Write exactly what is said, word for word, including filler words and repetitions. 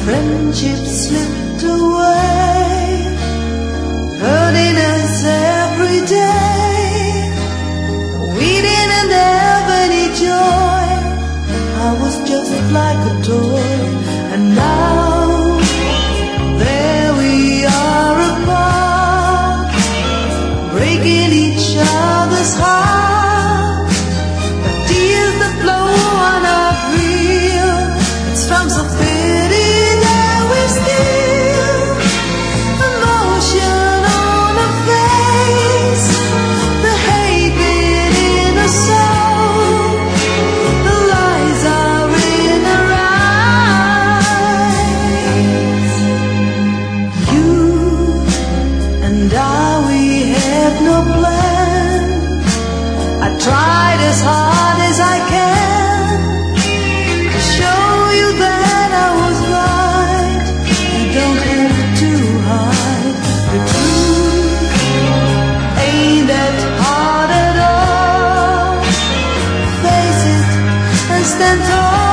friendship slipped away, hurting us every day. We didn't have any joy. I was just like a toy, and now there we are apart, breaking each other's heart. The tears that flow are not real. It's from some pity that we steal. Emotion on our face, the hatred in our soul, the lies are in our eyes. You and I, we had no plan. I tried as hard as I can to show you that I was right. You don't have to hide the truth. Ain't that hard at all? Face it and stand tall.